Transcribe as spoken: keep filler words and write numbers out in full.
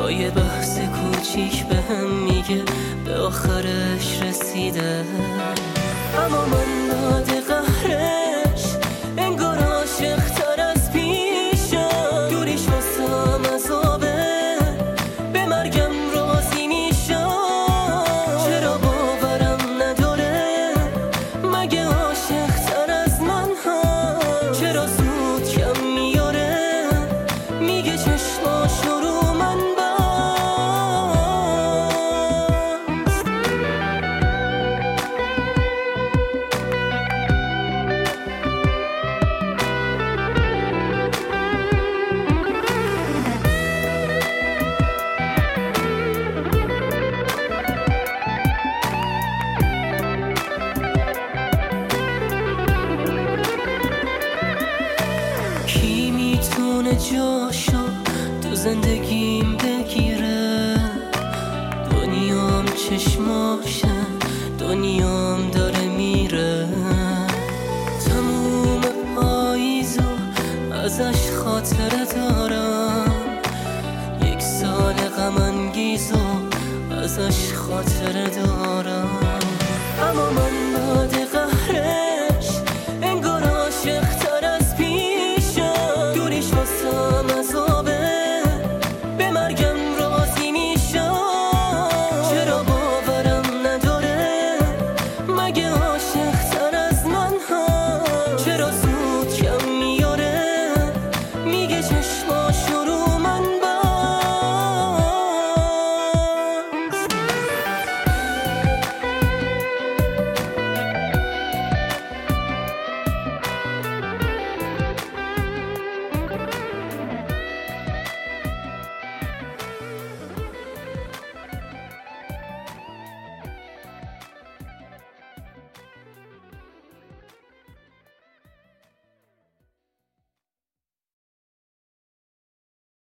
با یه بحث کوچیک به هم میگه به آخرش رسیده. اما من داد قهرش انگار عاشق تر از پیشم، دوریش واسم عذابه به مرگم راضی میشم. چرا باورم نداره مگه عاشق تر از من هم؟ چرا زود کم میاره میگه چشماشو رو من بست. کی میتونه جاشو تو زندگیم بگیره؟ دنیام چشماشه، دنیام داره میره. تموم پاییزو ازش خاطره دارم، یک سال غم انگیزو ازش خاطره دارم. اما من بعد قهرش انگار عاشق تر از پیشم، دوریش واسم